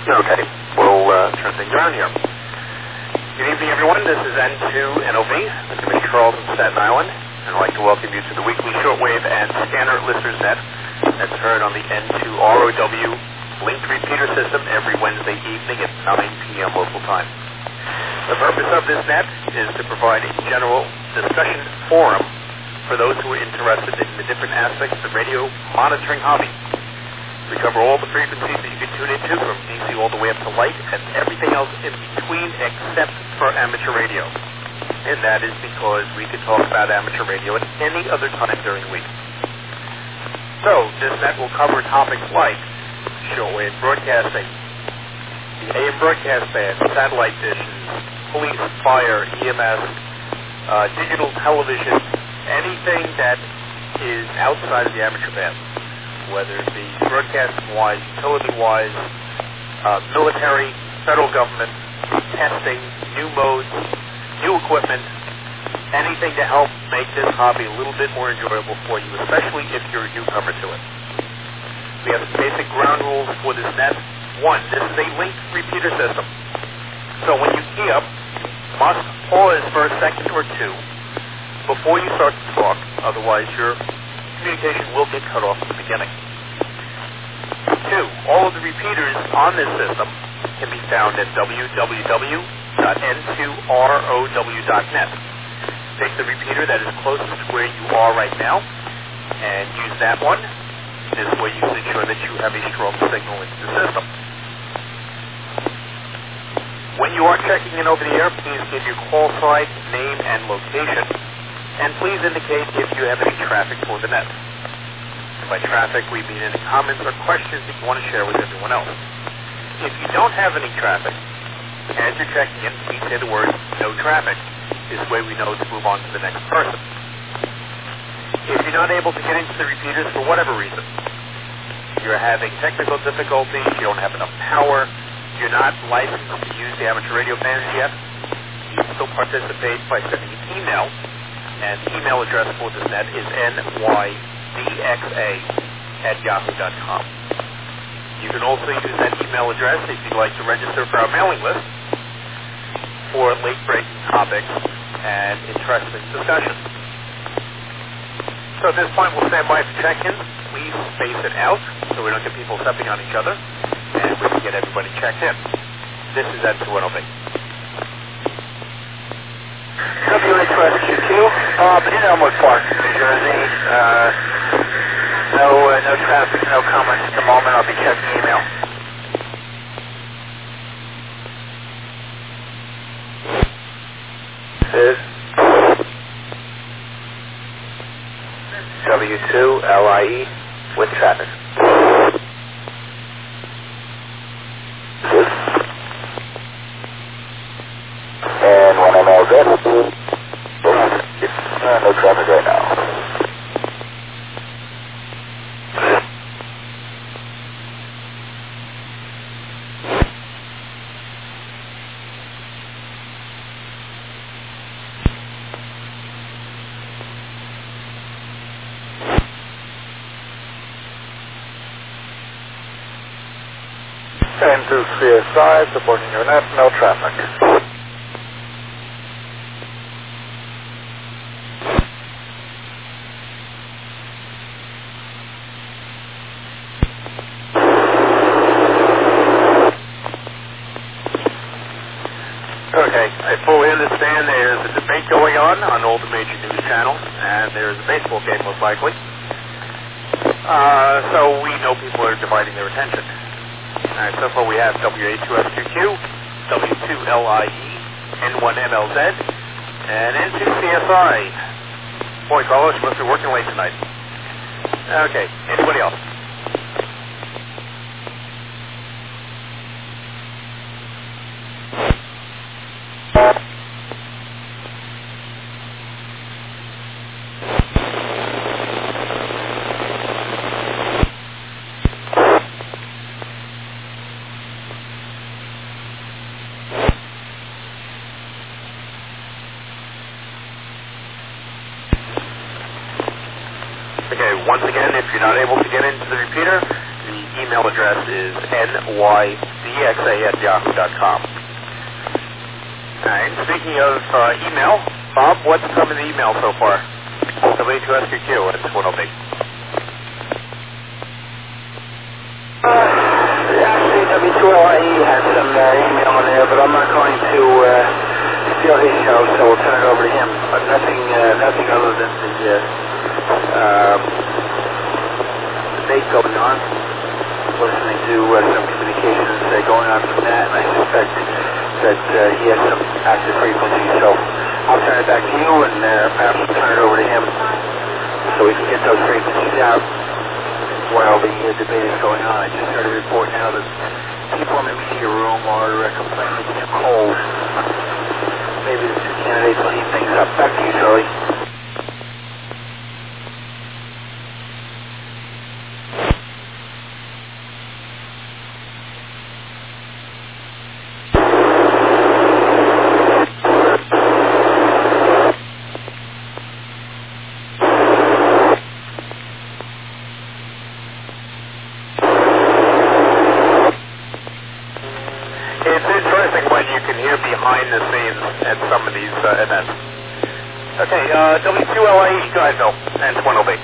Okay, we'll turn things around here. Good evening, everyone. This is N2NOV, the Committee Charles in Staten Island, and I'd like to welcome you to the weekly shortwave and scanner listeners net that's heard on the N2ROW linked repeater system every Wednesday evening at 9 p.m. local time. The purpose of this net is to provide a general discussion forum for those who are interested in the different aspects of the radio monitoring hobby. We cover all the frequencies that you can tune into from DC all the way up to light and everything else in between except for amateur radio. And that is because we could talk about amateur radio at any other time during the week. So, this net will cover topics like shortwave broadcasting, the AM broadcast band, satellite dishes, police, fire, EMS, digital television, anything that is outside of the amateur band, whether it be broadcasting-wise, utility-wise, military, federal government, testing, new modes, new equipment, anything to help make this hobby a little bit more enjoyable for you, especially if you're a newcomer to it. We have some basic ground rules for this net. One, this is a linked repeater system. So when you key up, you must pause for a second or two before you start to talk, otherwise your communication will get cut off at the beginning. Two, all of the repeaters on this system can be found at www.n2row.net. Take the repeater that is closest to where you are right now and use that one. This way you can ensure that you have a strong signal into the system. When you are checking in over the air, please give your call sign, name, and location. And please indicate if you have any traffic for the net. And by traffic, we mean any comments or questions that you want to share with everyone else. If you don't have any traffic, as you're checking in, please say the word "no traffic." This way we know to move on to the next person. If you're not able to get into the repeaters for whatever reason, you're having technical difficulties, you don't have enough power, you're not licensed to use the amateur radio bands yet, you can still participate by sending an email. And the email address for this net is nydxa@yahoo.com. You can also use that email address if you'd like to register for our mailing list for late-breaking topics and interesting discussions. So at this point, we'll stand by for check-ins. Please space it out so we don't get people stepping on each other, and we can get everybody checked in. This is N2NOV. WH2, in Elmwood Park, New Jersey. No traffic, no comments at the moment. I'll be checking email. This is W2LIE with traffic. And 1MLZ. No traffic right now. N2 CSI, supporting your net, no traffic. Okay, I fully understand there's a debate going on all the major news channels, and there's a baseball game most likely. So we know people are dividing their attention. Alright, so far we have WA2FQQ, W2LIE, N1MLZ, and N2CSI. Boy, Carlos, you must be working late tonight. Okay, anybody else? Okay, once again, if you're not able to get into the repeater, the email address address is nydxa@yahoo.com. Alright, speaking of email, Bob, what's come in the email so far? W2SQQ, it's 108. Actually, W2LIE has some email in there, but I'm not going to steal his show, so we'll turn it over to him. But nothing other than the debate going on. Listening to some communications going on from that, and I suspect that he has some active frequencies. So I'll turn it back to you, and perhaps turn it over to him so we can get those frequencies out while the debate is going on. I just heard a report now that people in the media room are complaining it's too cold. Maybe the two candidates will heat things up. Back to you, Charlie. It's interesting when you can hear behind the scenes at some of these events. Okay, W2LIE, go ahead, Bill, and 108.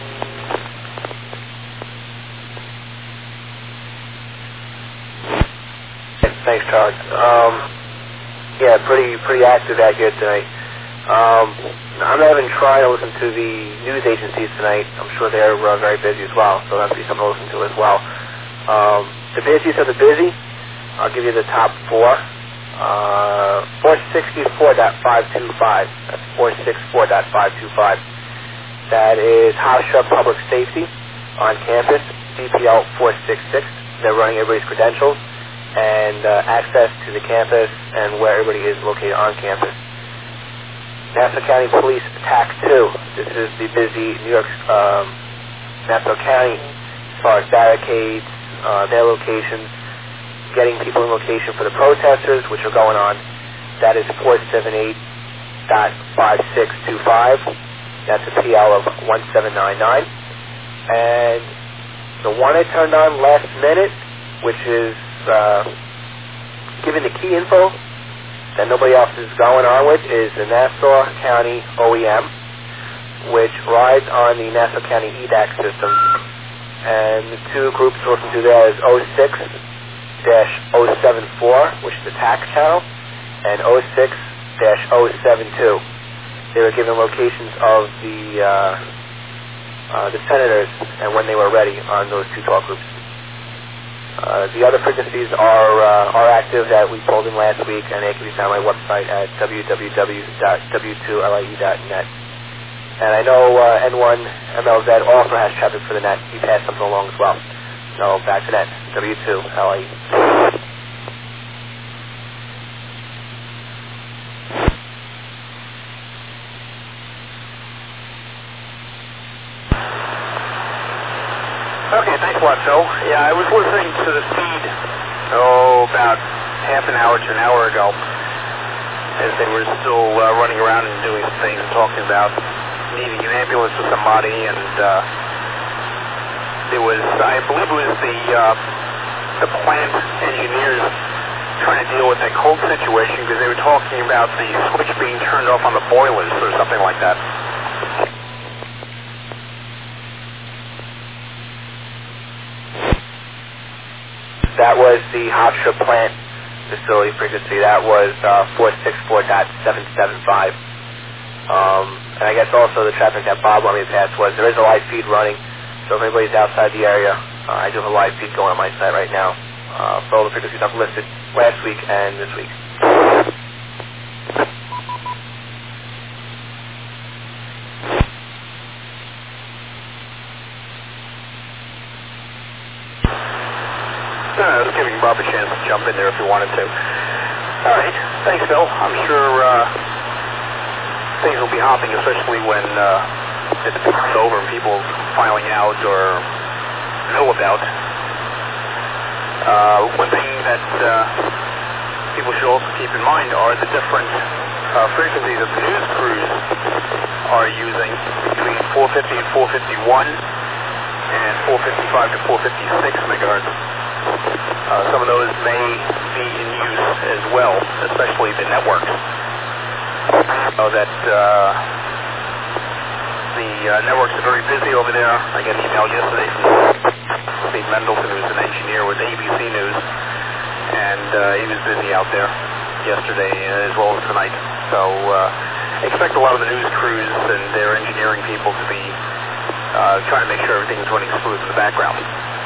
Thanks, Charlie. Yeah, pretty active out here tonight. I'm not even trying to listen to the news agencies tonight. I'm sure they're very busy as well, so that'll be something to listen to as well. The busiest of the busy, I'll give you the top four. 464.525. That's 464.525. That is Hofstra Public Safety on campus, CPL 466. They're running everybody's credentials and access to the campus and where everybody is located on campus. Nassau County Police TAC 2. This is the busy New York, Nassau County as far as barricades, their locations, getting people in location for the protesters, which are going on. That is 478.5625. That's a PL of 1799. And the one I turned on last minute, which is giving the key info that nobody else is going on with, is the Nassau County OEM, which rides on the Nassau County EDAC system. And the two groups to listen to there is 06-074, which is the TAC channel, and 06-072. They were given locations of the senators and when they were ready on those two talk groups. The other frequencies are active that we pulled in last week, and they can be found on my website at www.w2lie.net. And I know N1MLZ also has traffic for the net. He passed something along as well. So back to that, W2LIE. Okay, thanks a lot, Phil. Yeah, I was listening to the feed, about half an hour to an hour ago, as they were still running around and doing some things and talking about needing an ambulance for somebody, and there was, I believe it was the plant engineers trying to deal with that cold situation because they were talking about the switch being turned off on the boilers or something like that. That was the Hofstra plant facility frequency. That was 464.775. And I guess also the traffic that Bob wanted me to pass was there is a live feed running. So if anybody's outside the area, I do have a live feed going on my site right now. For all the frequencies I've listed last week and this week. I was giving Bob a chance to jump in there if he wanted to. All right. Thanks, Phil. I'm sure things will be hopping, especially when the debate's over and people filing out or know about. One thing that people should also keep in mind are the different frequencies that the news crews are using between 450 and 451 and 455 to 456 megahertz. some of those may be in use as well, especially the networks. I know that the networks are very busy over there. I got an email yesterday from Steve Mendelson, who's an engineer with ABC News, and he was busy out there yesterday as well as tonight. So expect a lot of the news crews and their engineering people to be trying to make sure everything is running smooth in the background.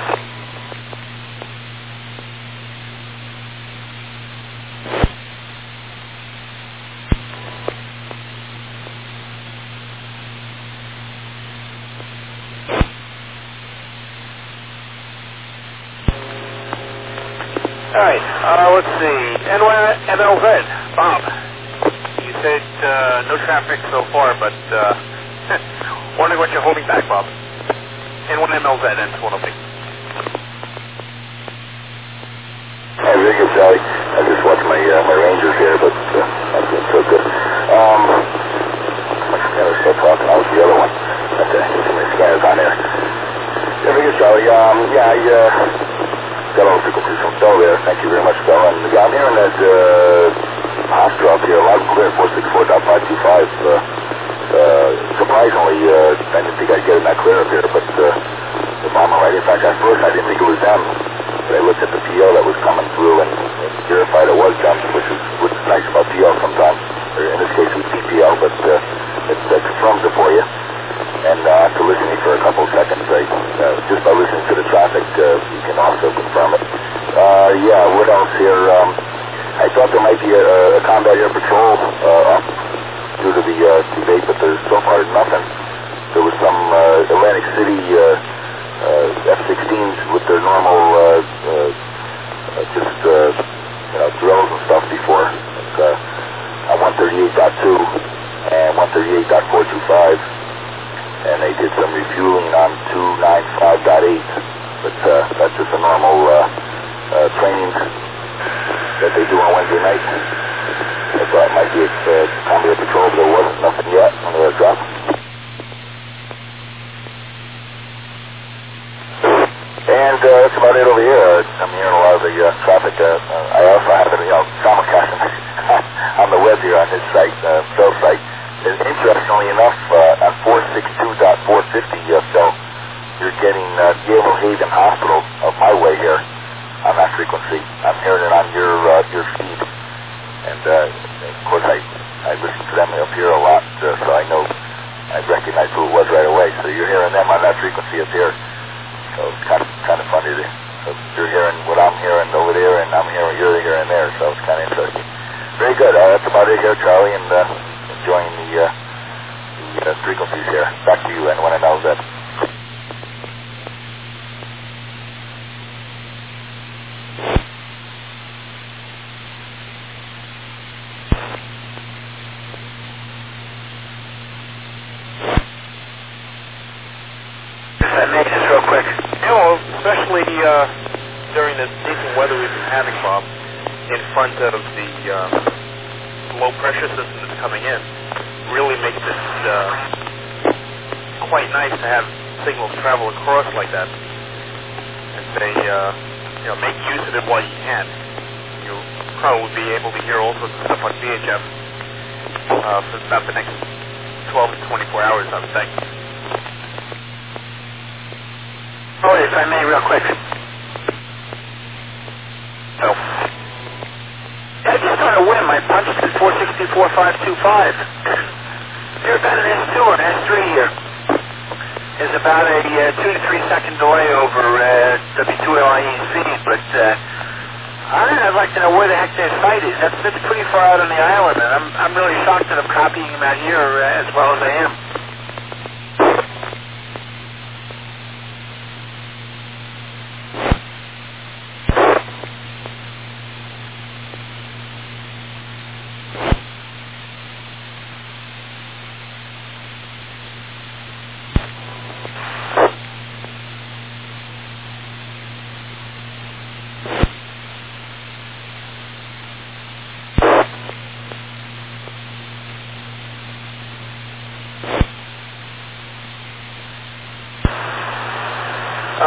All right, let's see. MLZ, Bob. You said no traffic so far, but wondering what you're holding back, Bob. N1 MLZ, N1OP. Hey, very good, Sally. I just watched my Rangers here, but not doing so good. My scanner's still talking. That was the other one. Okay, my scanner's on there. Yeah, very good, Sally. Got all the frequencies from Phil there. Thank you very much, Phil. And I'm hearing that hospital up here, loud and clear, 464.525. Surprisingly, I didn't think I'd get in that clear up here, but if I'm all right. In fact, at first I didn't think it was them. But I looked at the PO that was coming through and verified it was them, which is nice about PO sometimes. Or in this case, it was PPL, but it confirms it for you. And after listening for a couple of seconds, just by listening to the traffic, you can also confirm it. Yeah, what else here? I thought there might be a combat air patrol up due to the debate, but there's so far nothing. There was some Atlantic City F-16s with their normal drills and stuff before. Like, on 138.2 and 138.425. And they did some refueling on 295.8, but that's just a normal training that they do on Wednesday night. I thought it might be a combat patrol, but there wasn't nothing yet on the drop. And that's about it over here. I'm hearing a lot of the traffic. I also have it, simulcasting on the web here on this site, Phil's site. And interestingly enough, on 462.450, Phil, you're getting Yale Haven Hospital up my way here on that frequency. I'm hearing it on your feed. And of course, I listen to them up here a lot, so I know I recognize who it was right away. So you're hearing them on that frequency up here. So it's kind of funny. So you're hearing what I'm hearing over there, and I'm hearing what you're hearing there. So it's kind of interesting. Very good. That's about it here, Charlie, and enjoying the frequencies here. Back to you, and when I know that. Especially during this decent weather we've been having, Bob, in front of the low pressure system that's coming in, really makes it quite nice to have signals travel across like that. And they, make use of it while you can. You'll probably be able to hear all sorts of stuff on VHF for about the next 12 to 24 hours, I would think. Oh, if I may, real quick. So. Yeah, just on a whim, I punched in 464.525. You're about an S2 or an S3 here. There's about a 2 to 3 second delay over W2LIE speed, but I'd like to know where the heck their site is. That's pretty far out on the island, and I'm really shocked that I'm copying them out here as well as I am.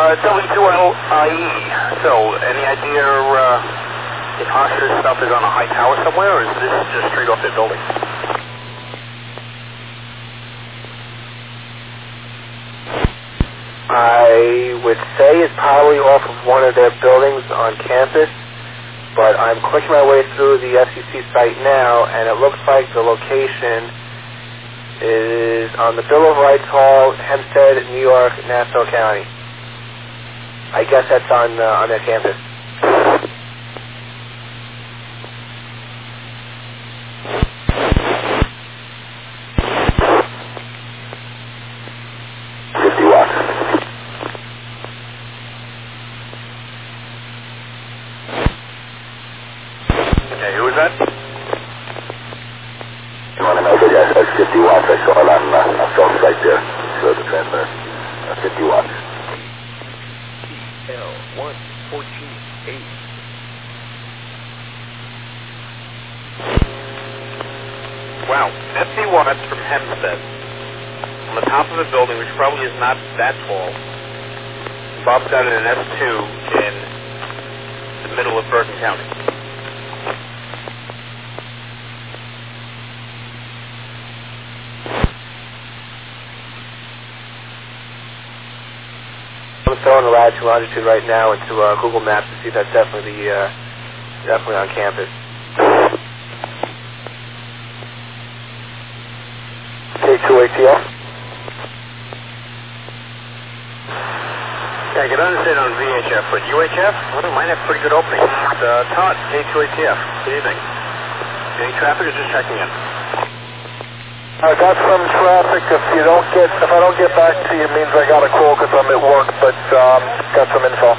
W2LIE. So, any idea if Hofstra's stuff is on a high tower somewhere, or is this just straight off their building? I would say it's probably off of one of their buildings on campus, but I'm clicking my way through the FCC site now, and it looks like the location is on the Bill of Rights Hall, Hempstead, New York, Nassau County. I guess that's on their campus. Wow, 50 watts from Hempstead on the top of a building which probably is not that tall. Bob's got it in S2 in the middle of Bergen County. I'm throwing the latitude longitude right now into Google Maps to see if that's definitely on campus. K2ATL. Yeah, I can understand on VHF, but UHF, well, it might have pretty good openings. Todd, K2ATF, good evening. Any traffic or just checking in? I got some traffic. If I don't get back to you, it means I got a call because I'm at work, but got some info.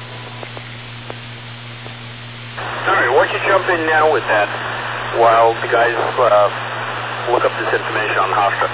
All right, why don't you jump in now with that while the guys look up this information on Hofstra.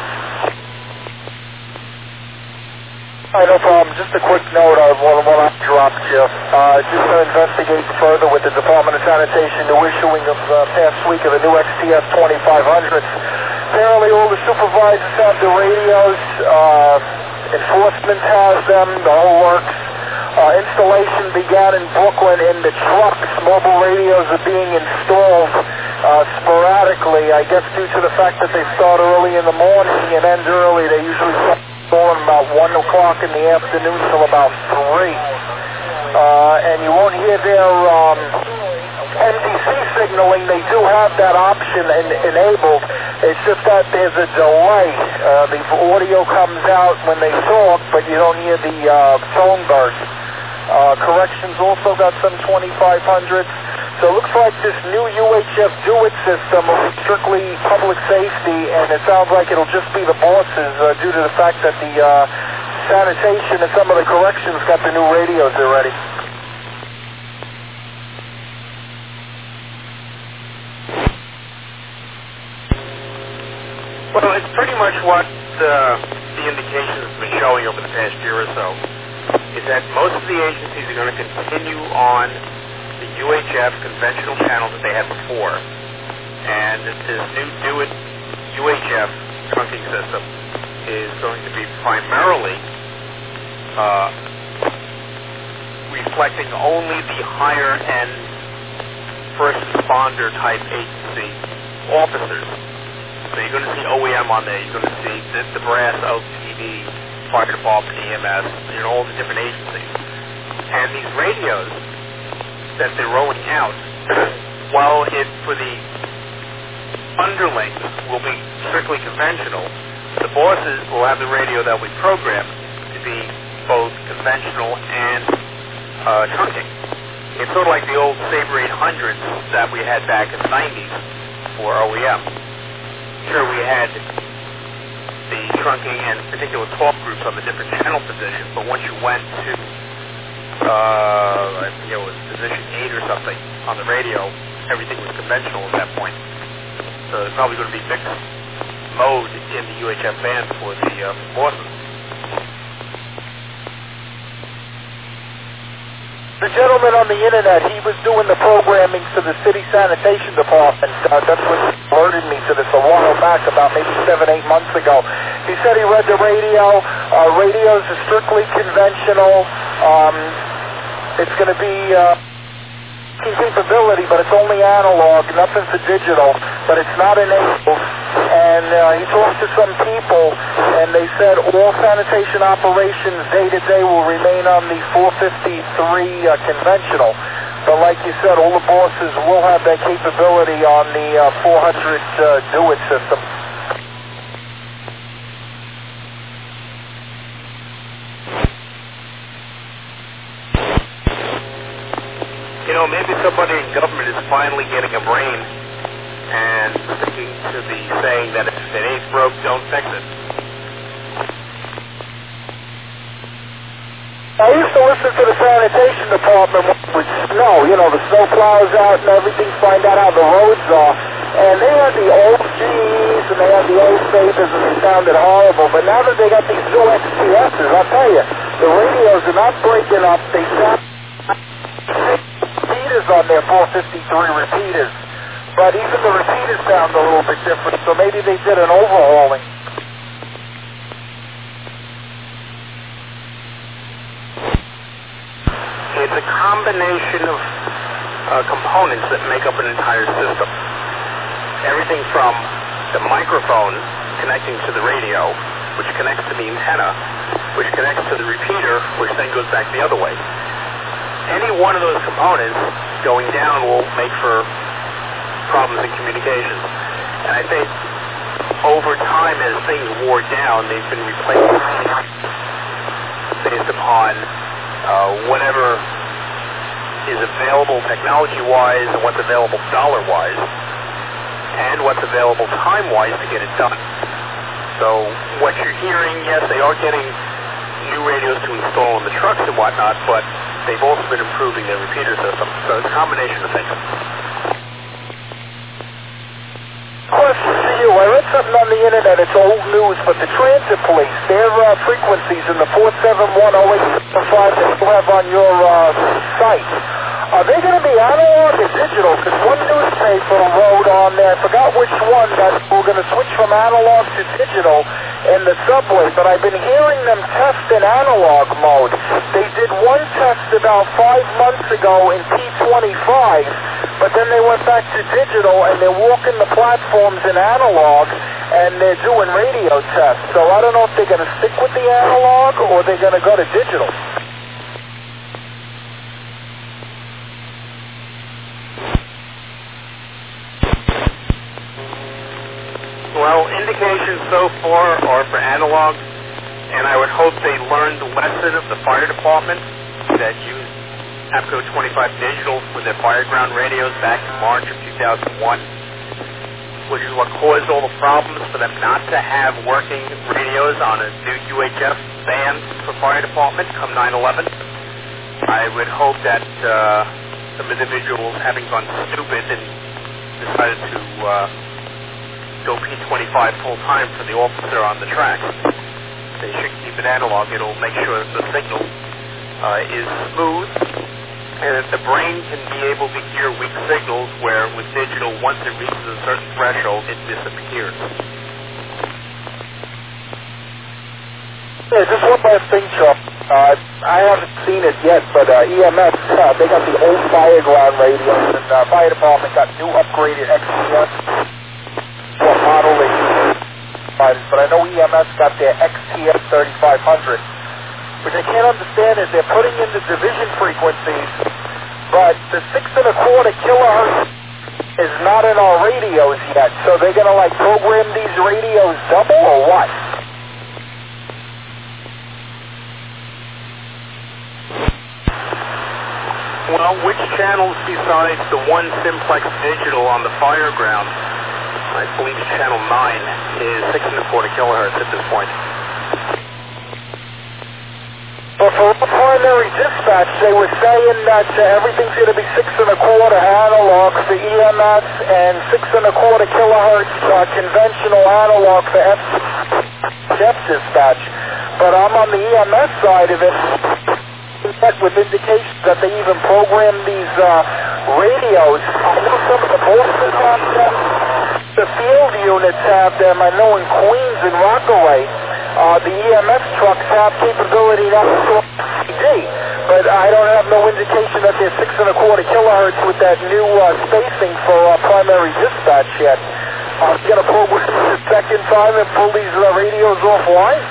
All right, no problem. Just a quick note on what I dropped you. Just to investigate further with the Department of Sanitation, the issuing of past week of the new XTS 2500s. Apparently all the supervisors have the radios, enforcement has them, the whole works. Installation began in Brooklyn in the trucks. Mobile radios are being installed sporadically, I guess due to the fact that they start early in the morning and end early. They usually start installing about 1 o'clock in the afternoon till about 3. And you won't hear their NTC signaling. They do have that option enabled. It's just that there's a delay. The audio comes out when they talk, but you don't hear the tone burst. Corrections also got some 2500s. So it looks like this new UHF Do-It system will be strictly public safety, and it sounds like it'll just be the bosses due to the fact that the sanitation and some of the corrections got the new radios already. Well, it's pretty much what the indications have been showing over the past year or so, is that most of the agencies are going to continue on the UHF conventional channels that they had before. And this new Do-It UHF trunking system is going to be primarily reflecting only the higher-end first responder type agency officers. So you're going to see OEM on there, you're going to see the brass OTD, fire department, EMS, all the different agencies. And these radios that they're rolling out, while it for the underlings will be strictly conventional, the bosses will have the radio that we programmed to be both conventional and trunking. It's sort of like the old Sabre 800s that we had back in the 90s for OEM. Sure, we had the trunking and particular talk groups on the different channel positions, but once you went to I forget what it was, position 8 or something on the radio, everything was conventional at that point. So there's probably going to be mixed mode in the UHF band for the bosses. The gentleman on the internet, he was doing the programming for the city sanitation department. That's what alerted me to this a while back, about maybe 7-8 months ago. He said he read the radio. Radios are strictly conventional. It's going to be capability, but it's only analog, nothing for digital, but it's not enabled. And he talked to some people, and they said all sanitation operations day-to-day will remain on the 453 conventional. But like you said, all the bosses will have that capability on the 400 do-it system. You know, maybe somebody in government is finally getting a brain and sticking to the saying that if it ain't broke, don't fix it. I used to listen to the sanitation department when it would snow, you know, the snow plows out and everything, find out how the roads are. And they had the old G's and they had the old Sabres and they sounded horrible. But now that they got these new XTSs, I'll tell you, the radios are not breaking up. They sound repeaters on their 453 repeaters. But even the repeaters sound a little bit different, so maybe they did an overhauling. It's a combination of components that make up an entire system. Everything from the microphone connecting to the radio, which connects to the antenna, which connects to the repeater, which then goes back the other way. Any one of those components going down will make for problems in communications. And I think over time, as things wore down, they've been replaced based upon whatever is available technology-wise and what's available dollar-wise and what's available time-wise to get it done. So what you're hearing, yes, they are getting new radios to install in the trucks and whatnot, but they've also been improving their repeater system. So it's a combination of things. Question for you. I read something on the internet, it's old news, but the transit police, their frequencies in the 4710875 that you have on your site, are they going to be analog or digital? Because one newspaper wrote on there, I forgot which one, that we're going to switch from analog to digital in the subway, but I've been hearing them test in analog mode. They did one test about 5 months ago in T25, but then they went back to digital and they're walking the platforms in analog and they're doing radio tests. So I don't know if they're going to stick with the analog or they're going to go to digital. Well, indications so far are for analog, and I would hope they learned the lesson of the fire department that used APCO 25 digital with their fireground radios back in March of 2001, which is what caused all the problems for them not to have working radios on a new UHF band for fire department come 9/11. I would hope that some individuals, having gone stupid and decided to go P25 full-time for the officer on the track, they should keep it analog. It'll make sure that the signal is smooth and that the brain can be able to hear weak signals, where with digital, once it reaches a certain threshold, it disappears. Yeah, just one last thing, Chuck. I haven't seen it yet, but EMS, they got the old fireground radios, and fire department got new upgraded XTS. What model they use, but I know EMS got their XTS 3500, which I can't understand is they're putting in the division frequencies, but the 6.25 kilohertz is not in our radios yet, so they're going to like program these radios double or what? Well, which channels besides the one simplex digital on the fireground? I believe channel 9 is 6.25 kilohertz at this point. But for primary dispatch, they were saying that everything's going to be 6.25 analog for EMS and 6.25 kilohertz conventional analog for F dispatch. But I'm on the EMS side of it, with indications that they even program these radios. I know some of the Boston have them. The field units have them. I know in Queens and Rockaway, the EMS trucks have capability not to CD. but I don't have no indication that they're 6 1/4 kilohertz with that new spacing for primary dispatch yet. You got to pull the second time and pull these radios offline?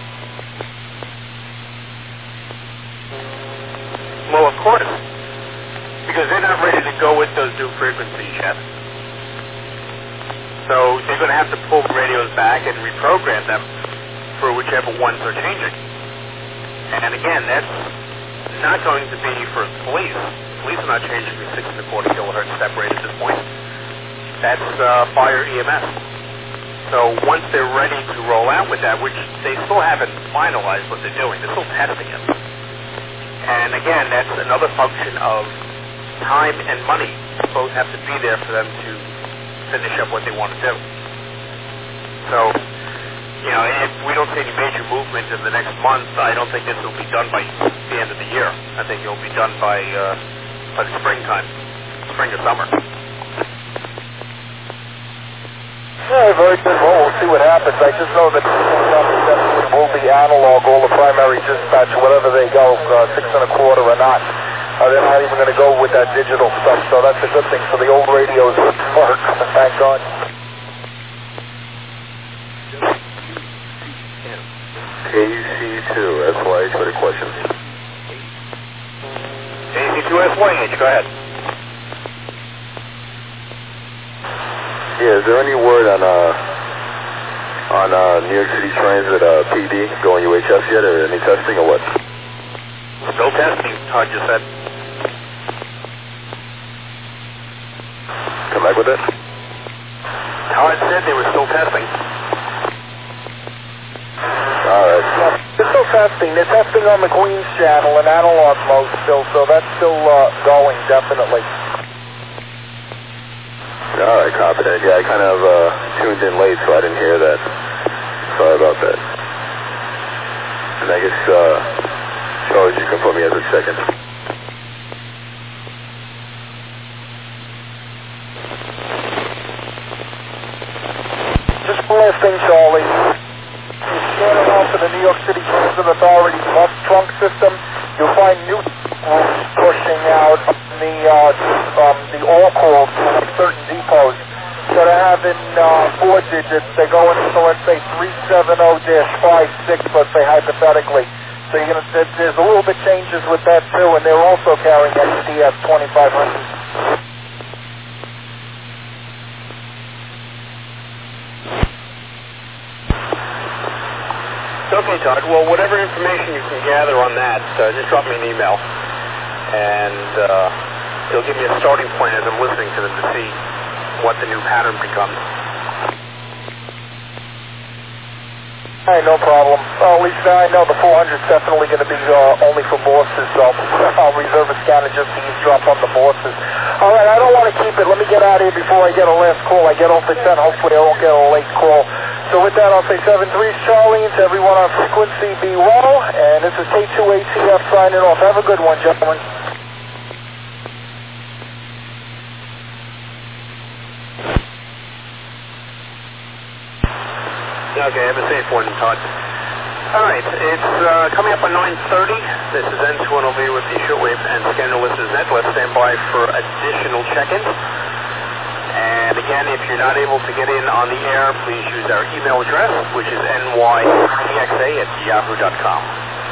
Well, of course, because they're not ready to go with those new frequencies yet. So they're going to have to pull the radios back and reprogram them for whichever ones are changing. And again, that's not going to be for police. Police are not changing from 6 1/4 kilohertz separated at this point. That's fire EMS. So once they're ready to roll out with that, which they still haven't finalized what they're doing, they're still testing it. And again, that's another function of time and money. Both have to be there for them to finish up what they want to do. So, you know, if we don't see any major movement in the next month, I don't think this will be done by the end of the year. I think it'll be done by the springtime, spring or summer. Yeah, very good. Well, we'll see what happens. I just know that will be analog, all the primary dispatch, whatever they go, 6 1/4 or not. They're not even going to go with that digital stuff, so that's a good thing. So the old radios work, thank God. KC2SYH, what a question. KC2SYH, go ahead. Yeah, is there any word on New York City trains at PD going UHF yet, or any testing or what? Still testing, Todd just said. Come back with it? Todd said they were still testing. Alright. Yeah, they're still testing. They're testing on the Queens channel in analog mode still, so that's still going, definitely. Alright, copy that. Yeah, I kind of tuned in late, so I didn't hear that. Sorry about that. And I guess, Charlie, you can put me as a second. Just one last thing, Charlie. You scan around to the New York City Transit Authority bus trunk system, you'll find new rules pushing out the all calls from certain depots that are having 4 digits. They're going to, let's say, 370-56, let's say hypothetically. So you're gonna, there's a little bit changes with that too, and they're also carrying XTS 2500. Okay, Todd. Well, whatever information you can gather on that, just drop me an email, and it'll give me a starting point as I'm listening to them to see what the new pattern becomes. Hey, no problem. At least I know the 400's definitely going to be only for bosses, so I'll reserve a scanner just to eavesdrop on the bosses. All right, I don't want to keep it. Let me get out of here before I get a last call. I get off at 10. Hopefully I won't get a late call. So with that, I'll say 7-3 Charlie, and to everyone on frequency, be well. And this is K2ACF signing off. Have a good one, gentlemen. Okay, have a safe one, Todd. All right, it's coming up on 9:30. This is N2NOV with the shortwave and scanner listeners net. Let's stand by for additional check-ins. And again, if you're not able to get in on the air, please use our email address, which is nytxa@yahoo.com.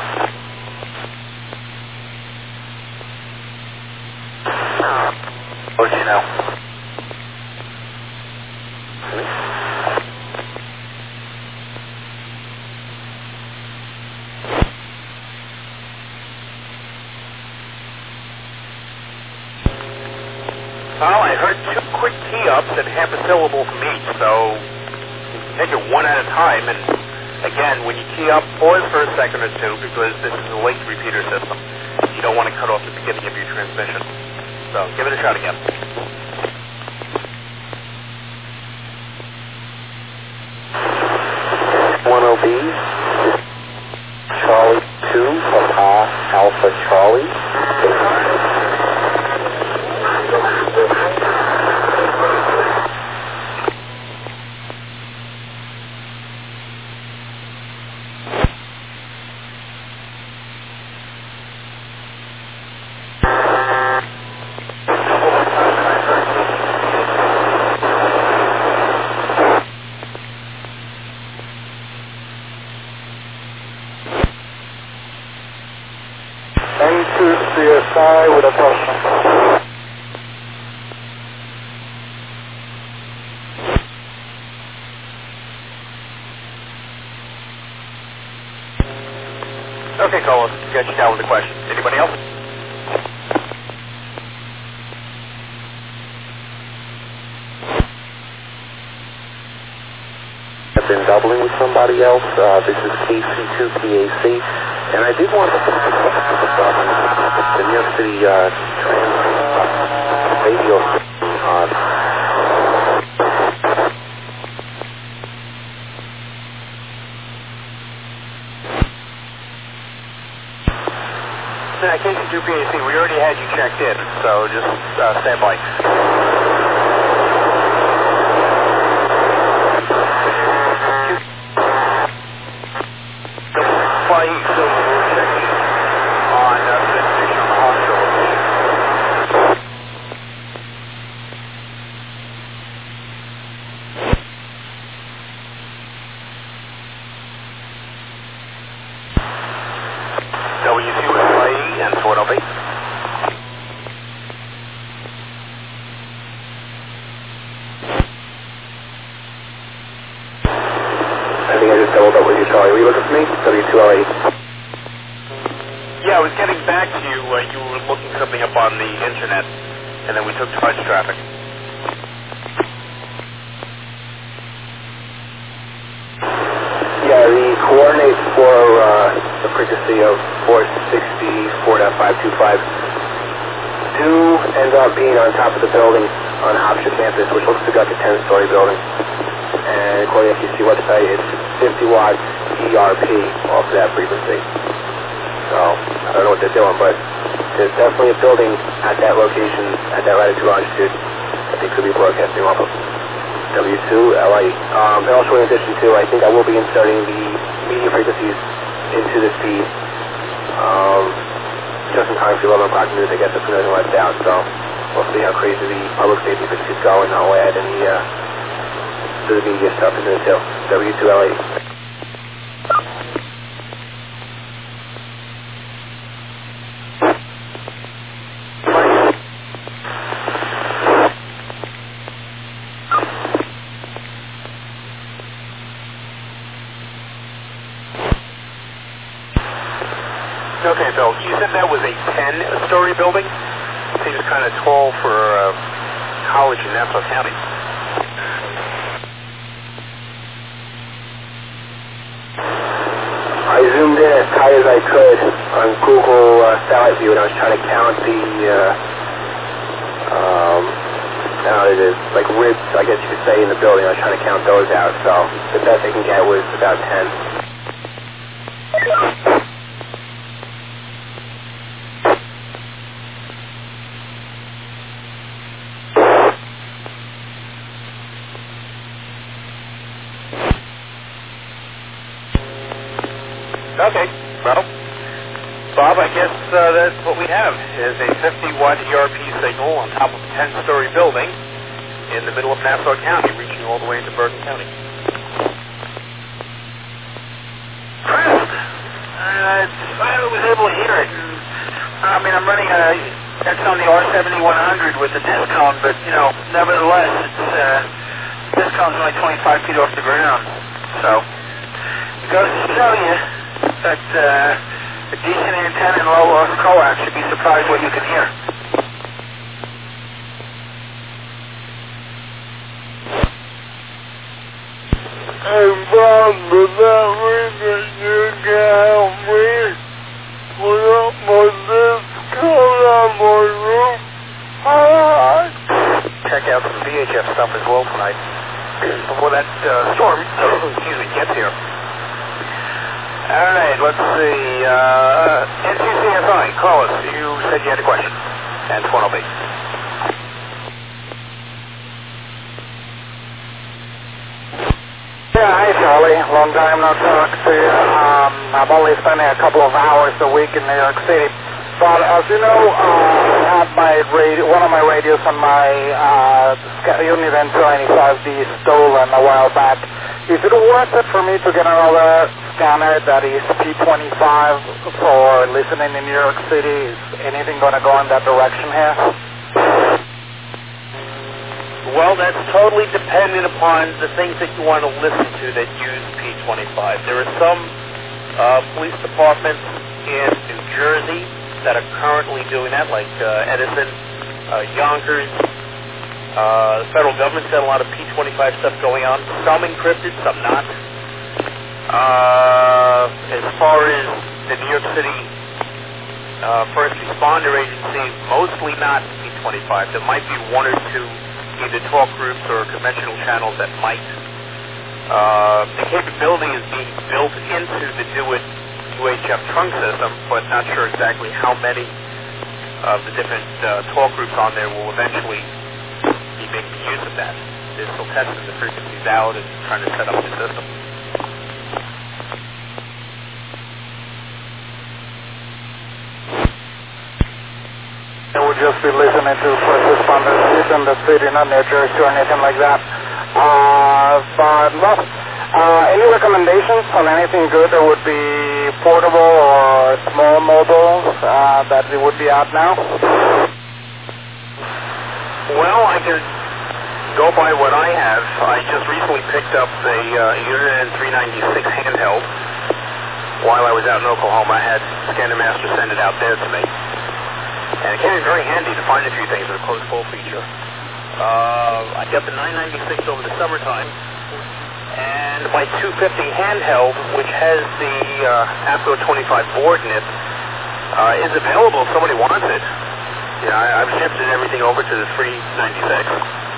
What do you know? Well, I heard 2 quick tee-ups and half a syllable from each, so you can take it one at a time. And again, when you tee up, pause for a second or two, because this is a linked repeater system. You don't want to cut off the beginning of your transmission. So give it a shot again. 10B, Charlie 2 from Alpha Charlie. N2CSI with a question. Okay, Carlos, got you down with the question. Anybody else? I've been doubling with somebody else. This is KC2PAC, and I did want to talk about the New York City radio. KC2PAC, we already had you checked in, so just stand by. W2LA. Yeah, I was getting back to you. You were looking something up on the internet, and then we took charge traffic. Yeah, the coordinates for the frequency of 464.525 do end up being on top of the building on Hofstra campus, which looks like a 10-story building. And according to the FCC website, it's 50 watt ERP off that frequency. So, I don't know what they're doing, but there's definitely a building at that location, at that latitude longitude, that they could be broadcasting off of. W2LA. And also in addition to, I think I will be inserting the media frequencies into this feed, just in time for 11 o'clock news, I guess, as soon as it lets out. So, we'll see how crazy the public safety frequencies go, and I'll add any the media stuff into it too. W2LA. Okay, Phil, you said that was a 10-story building? Seems kind of tall for a college in Nassau County. I zoomed in as tight as I could on Google Satellite View, and I was trying to count the, like ribs, I guess you could say, in the building. I was trying to count those out, so the best I can get was about 10. Okay, well, Bob, I guess that's what we have, is a 50-watt ERP signal on top of a 10-story building in the middle of Nassau County, reaching all the way into Bergen County. I was able to hear it. I mean, I'm running that's on the R7100 with the discone, but, you know, nevertheless, discone's only 25 feet off the ground. So, it goes to show you that a decent antenna and low-loss coax should be surprised what you can hear. Hey, Bob, does that mean that you can help me put up my discount on my roof? Alright. Check out some VHF stuff as well tonight before that storm gets here. All right, let's see. N2CSI, Carlos, you said you had a question. And 1LB. Yeah, hi Charlie. Long time no talk to you. I'm only spending a couple of hours a week in New York City. But as you know, I had one of my radios on my Unit N295D stolen a while back. Is it worth it for me to get another scanner that is P25 for listening in New York City. Is anything going to go in that direction here? Well, that's totally dependent upon the things that you want to listen to that use P25. There are some police departments in New Jersey that are currently doing that, like Edison, Yonkers. The federal government's got a lot of P25 stuff going on. Some encrypted, some not. As far as the New York City First Responder Agency, mostly not P25. There might be one or two either talk groups or conventional channels that might. The capability is being built into the DoIT UHF trunk system, but not sure exactly how many of the different talk groups on there will eventually be making use of that. They're still testing the frequencies out and trying to set up the system. I would just be listening to first responders in the city, not New Jersey or anything like that. Any recommendations on anything good that would be portable or small mobile that it would be out now? Well, I can go by what I have. I just recently picked up the Uniden 396 handheld. While I was out in Oklahoma, I had Scanner Master send it out there to me. And it came in very handy to find a few things with a close pull feature. I got the 996 over the summertime, and my 250 handheld, which has the APCO 25 board in it, is available if somebody wants it. You know, I've shifted everything over to the 396.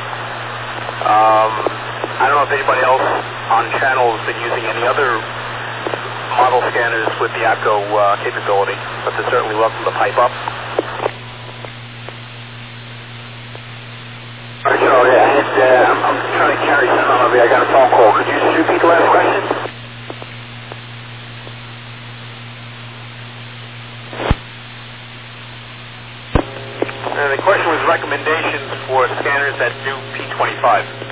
I don't know if anybody else on channel has been using any other model scanners with the APCO capability, but they're certainly welcome to pipe up. I'm trying to carry something on over. I got a phone call. Could you just repeat the last question? The question was recommendations for scanners that do P25.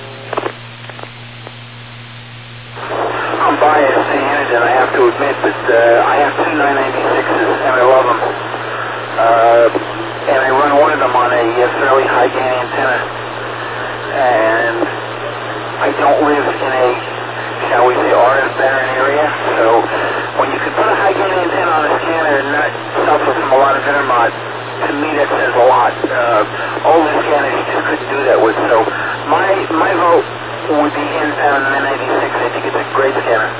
I'm biased to Uniden, I have to admit, but I have two 996s and I love them. And I run one of them on a fairly high gain antenna. And I don't live in a, shall we say, RF barren area, so when you can put a high gain antenna on a scanner and not suffer from a lot of intermod, to me that says a lot. Older scanners you just couldn't do that with, so my vote would be hands down on the 996. I think it's a great scanner.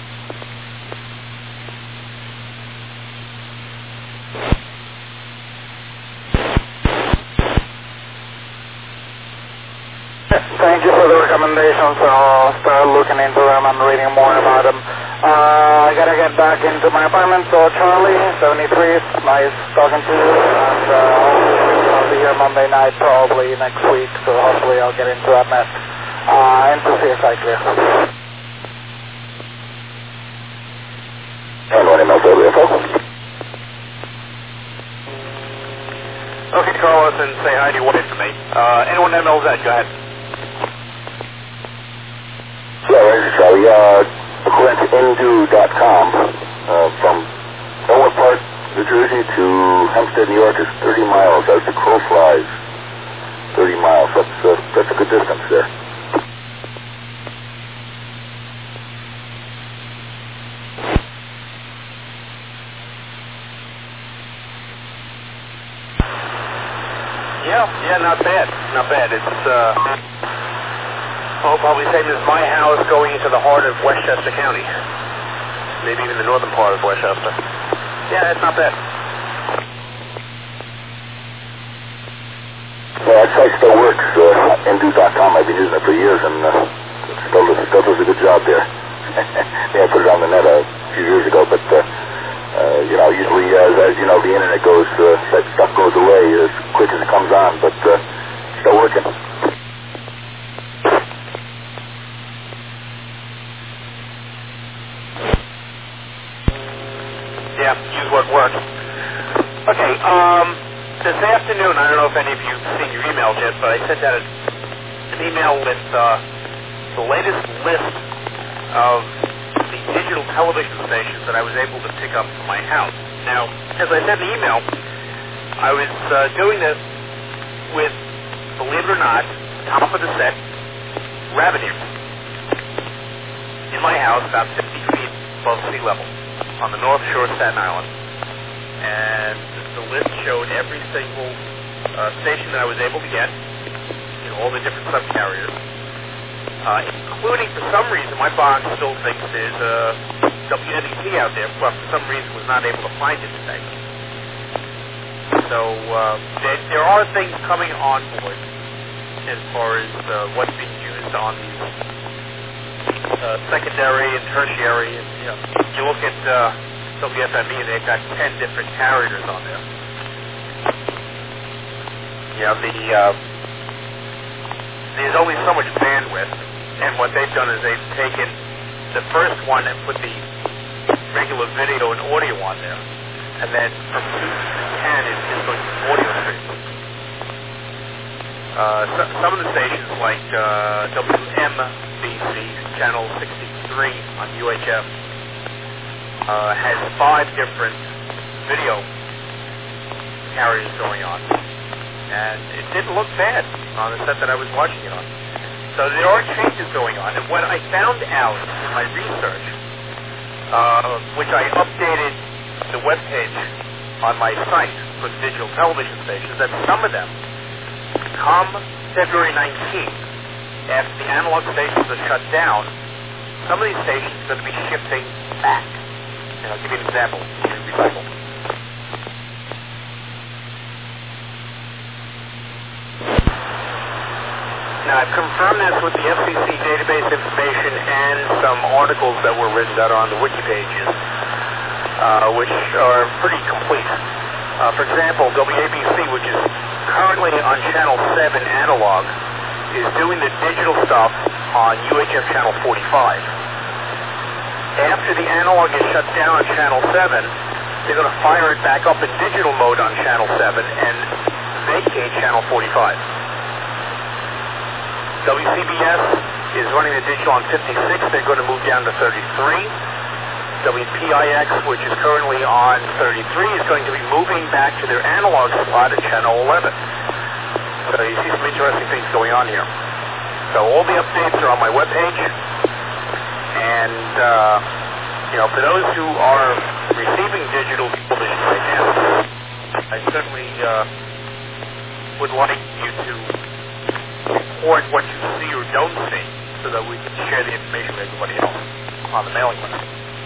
Thank you for the recommendations. I'll start looking into them and reading more about them. I gotta get back into my apartment, so Charlie, 73, nice talking to you, and I'll be here Monday night probably next week, so hopefully I'll get into that net. Into CSI clear. And what email info? Okay, Carlos, and say hi to your wife for me. Anyone that knows that, go ahead. Yeah, right, Charlie. According to Indu.com, from Owen Park, New Jersey to Hempstead, New York is 30 miles as the crow flies. 30 miles. That's a good distance there. Yeah, not bad. Not bad. It's probably same as my house going into the heart of Westchester County. Maybe even the northern part of Westchester. Yeah, it's not bad. Well, that site still works. Indu.com, I've been using it for years, and still does a good job there. Yeah, I put it on the net a few years ago, but usually, as you know, the internet goes, that stuff goes away as quick as it comes on, but still working. Yeah, use what works. Okay, this afternoon, I don't know if any of you have seen your emails yet, but I sent out an email with the latest list of the digital television stations that I was able to pick up from my house. Now, as I said in the email, I was doing this with, believe it or not, top of the set rabbit ears in my house, about 50 feet above sea level, on the North Shore of Staten Island. And the list showed every single station that I was able to get, all the different subcarriers, including, for some reason, my box still thinks there's a WNET out there, but for some reason was not able to find it today. So there are things coming on board as far as what's being used on these secondary and tertiary. And, you look at WFME, they've got 10 different carriers on there. There's only so much bandwidth, and what they've done is they've taken the first one and put the regular video and audio on there, and then from 2 to 10 is just going to audio streams. Some of the stations, like WMBC, channel 63 on UHF, has 5 different video carriers going on. And it didn't look bad on the set that I was watching it on. So there are changes going on. And what I found out in my research, which I updated the webpage on my site for the digital television stations, that some of them, come February 19th, after the analog stations are shut down, some of these stations are going to be shifting back. And I'll give you an example. Recycle. Now, I've confirmed this with the FCC database information and some articles that were written that are on the wiki pages, which are pretty complete. For example, WABC, which is currently on Channel 7 analog, is doing the digital stuff on UHF Channel 45. After the analog is shut down on Channel 7, they're going to fire it back up in digital mode on Channel 7 and vacate Channel 45. WCBS is running the digital on 56. They're going to move down to 33. WPIX, which is currently on 33, is going to be moving back to their analog slot at Channel 11. So you see some interesting things going on here. So all the updates are on my webpage. And, for those who are receiving digital television right now, I certainly would like you to report what you see or don't see so that we can share the information with everybody else on the mailing list.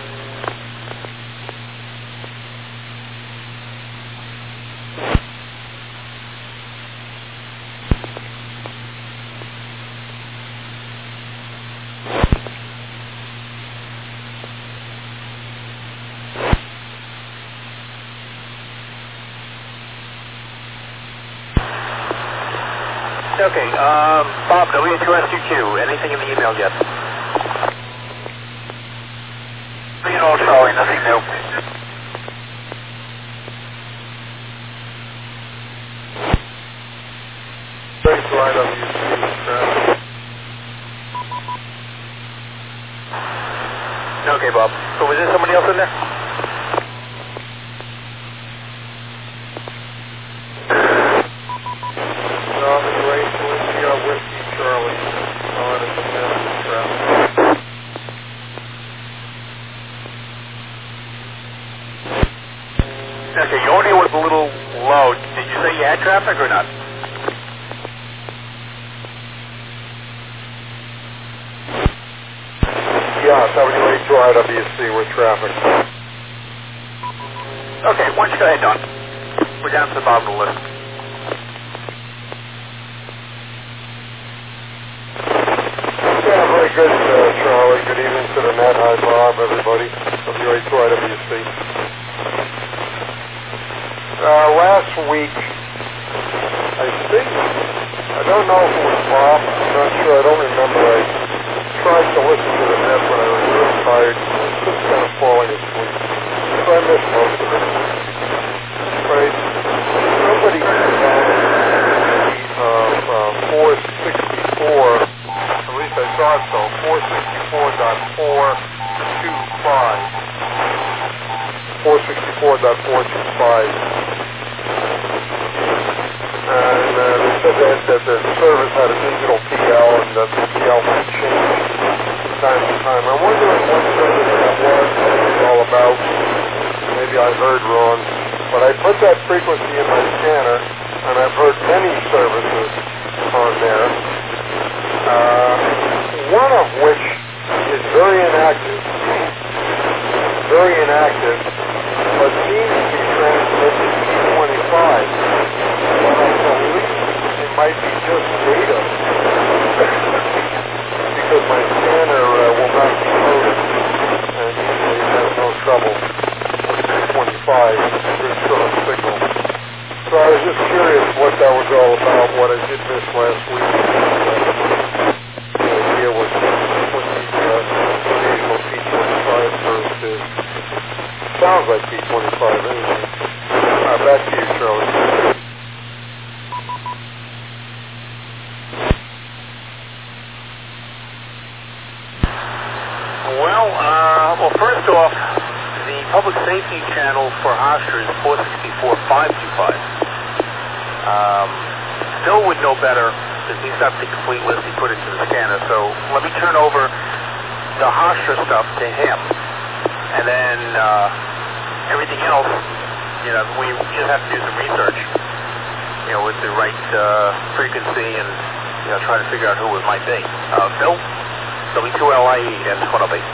Okay, Bob, W2SQQ, anything in the email yet? Charlie, nothing new. Okay, Bob. So was there somebody else in there? Okay, your audio was a little low. Did you say you had traffic or not? Yeah, 78-2IWC with traffic. Okay, why don't you go ahead, Don? We're down to the bottom of the list. Yeah, very good, Charlie. Good evening to the net. Hi, Bob, everybody. WA2IWC. Last week, I don't know if it was Bob, I'm not sure, I don't remember. I tried to listen to the net, but I was really tired and I was just kind of falling asleep. So I missed most of it. Right? Somebody came out of 464, at least I thought so, 464.425. And they said that the service had a digital PL and that the PL might change from time to time. I'm wondering what service that was, what it was all about. Maybe I heard wrong. But I put that frequency in my scanner, and I've heard many services on there. One of which is very inactive, but seems to be transmitting P25. But I believe it might be just data, because my scanner will not be coded, and usually it has no trouble with P25, good strong signal. So I was just curious what that was all about, what I did miss last week. The idea was what the usual P25 burst is. Sounds like P25 anyway. Back to you, Charlie. Well, first off, the public safety channel for Hofstra is 464-525. Phil would know better because he's got the complete list he put into the scanner. So let me turn over the Hofstra stuff to him, and then everything else, we just have to do some research, with the right frequency and try to figure out who it might be. Phil, W2LIE, that's what I'll be.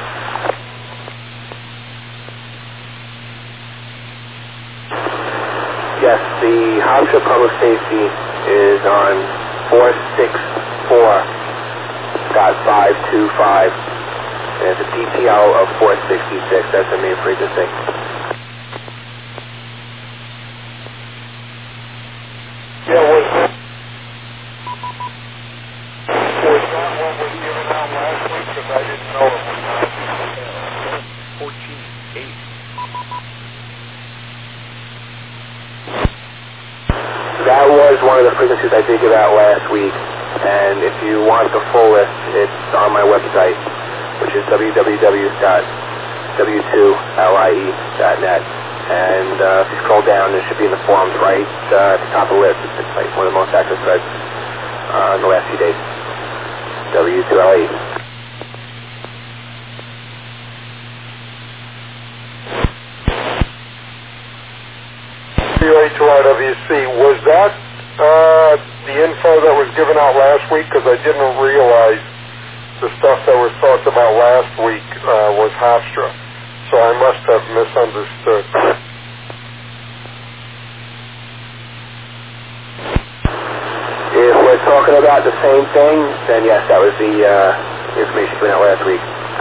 Yes, the Hofstra Public Safety is on 464.525, and it's a DPL of 466. That's the main frequency. Yeah, was that what was given out last week? Because I didn't know it was not 14.8. That was one of the frequencies I did give out last week, and if you want the full list, it's on my website, which is www.w2lie.net. And if you scroll down, it should be in the forums right at the top of the list. It's like one of the most active threads in the last few days. W2LIE. W2IWC, was that the info that was given out last week? Because I didn't realize the stuff that was talked about last week was Hofstra, so I must have misunderstood. If we're talking about the same thing, then yes, that was the information given out last week.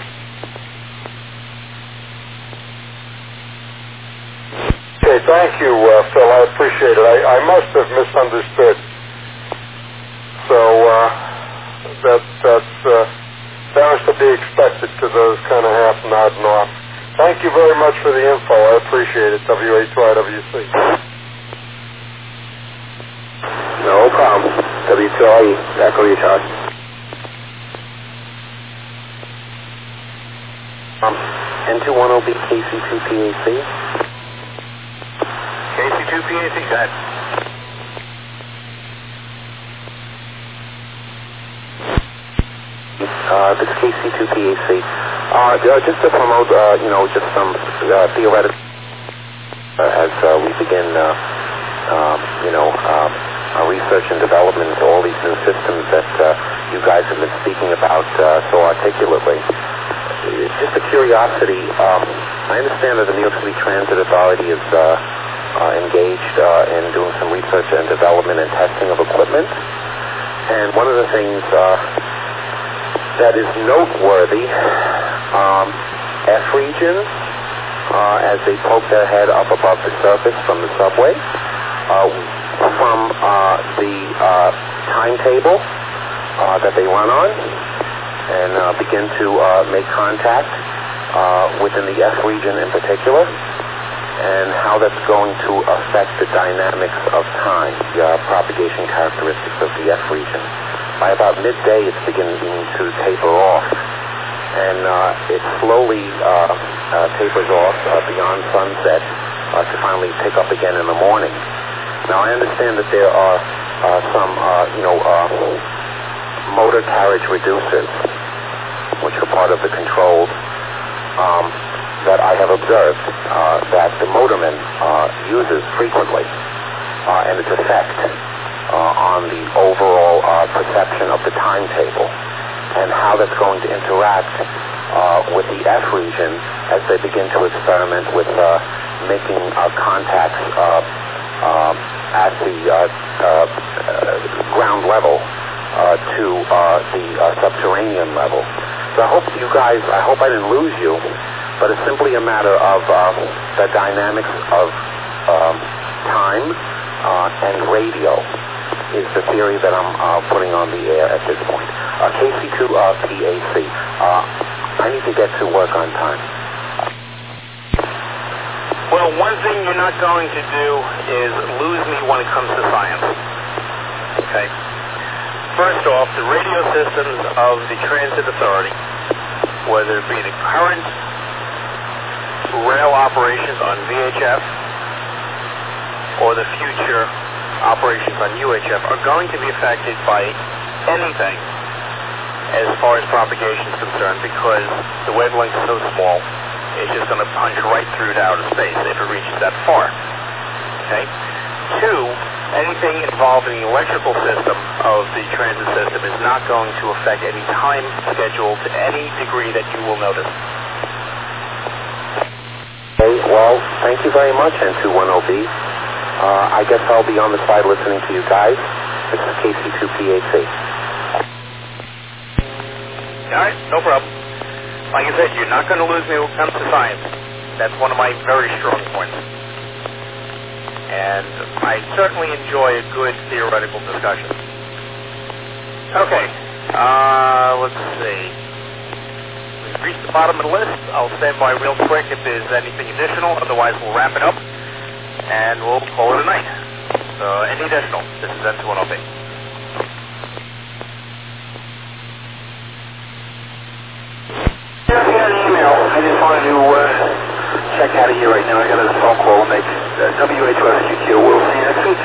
Okay, thank you, Phil. I appreciate it. I must have misunderstood. So that was to be expected because I was kind of half nodding off. Thank you very much for the info. I appreciate it, W2IWC. No problem. W2LIE. Back over to you, Charlie. N210B KC2PAC. KC2PAC, go ahead. This is KC2PAC. Just to promote, just some theoretical, as we begin, our research and development into all these new systems that you guys have been speaking about so articulately. Just a curiosity, I understand that the New York City Transit Authority is engaged in doing some research and development and testing of equipment. And one of the things that is noteworthy, F-regions, as they poke their head up above the surface from the subway, from the timetable that they run on, and begin to make contact within the F region in particular, and how that's going to affect the dynamics of time, the propagation characteristics of the F region. By about midday, it's beginning to taper off, and it slowly tapers off beyond sunset to finally pick up again in the morning. Now, I understand that there are some, motor carriage reducers, which are part of the controls, that I have observed that the motorman uses frequently, and its effect on the overall perception of the timetable, and how that's going to interact with the F region as they begin to experiment with making contacts at the ground level to the subterranean level. So I hope I didn't lose you, but it's simply a matter of the dynamics of time and radio is the theory that I'm putting on the air at this point. KC2 PAC. I need to get to work on time. Well, one thing you're not going to do is lose me when it comes to science. Okay? First off, the radio systems of the Transit Authority, whether it be the current rail operations on VHF or the future operations on UHF, are going to be affected by anything as far as propagation is concerned, because the wavelength is so small, it's just going to punch right through to outer space if it reaches that far. Okay? Two, anything involved in the electrical system of the transit system is not going to affect any time schedule to any degree that you will notice. Okay, well, thank you very much, N210B. I guess I'll be on the side listening to you guys. This is KC2PAC. All right, no problem. Like I said, you're not going to lose me when it comes to science. That's one of my very strong points. And I certainly enjoy a good theoretical discussion. Okay, let's see. We've reached the bottom of the list. I'll stand by real quick if there's anything additional. Otherwise, we'll wrap it up, and we'll call it a night. So, any additional? This is N210B. Yeah, I got an email. I just wanted to check out of here right now. I got a phone call to make. WHSQQ. We'll see you next week.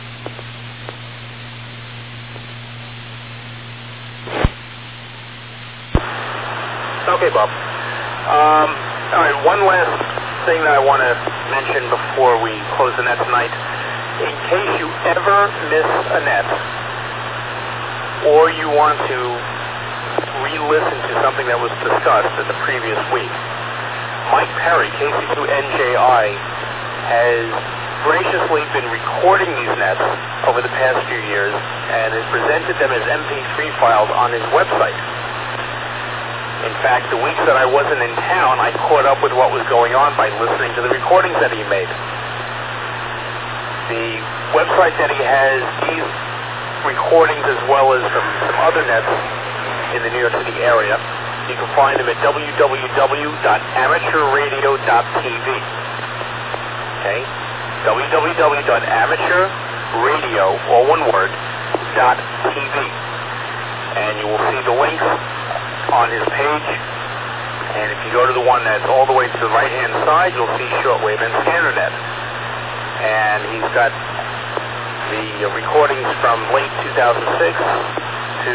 Okay, Bob. All right, one last thing that I want to mention before we close the net tonight. In case you ever miss a net, or you want to re-listen to something that was discussed in the previous week, Mike Perry, KC2NJI, has graciously been recording these nets over the past few years and has presented them as MP3 files on his website. In fact, the weeks that I wasn't in town, I caught up with what was going on by listening to the recordings that he made. The website that he has these recordings as well as some other nets in the New York City area, you can find them at www.amateurradio.tv. Okay? www.amateurradio, all one word, .tv. And you will see the links on his page. And if you go to the one that's all the way to the right-hand side, you'll see shortwave and ScannerNet. And he's got the recordings from late 2006 to,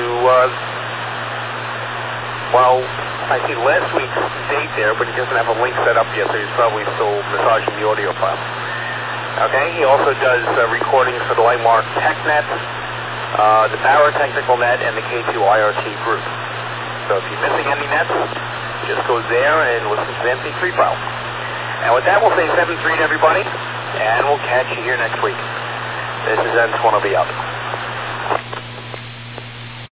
I see last week's date there, but he doesn't have a link set up yet, so he's probably still massaging the audio file. Okay, he also does recordings for the Lightmark TechNet, the Power Technical Net, and the K2IRT group. So if you're missing any nets, just go there and listen to the MP3 file. And with that, we'll say 7-3 to everybody, and we'll catch you here next week. This is N210B out.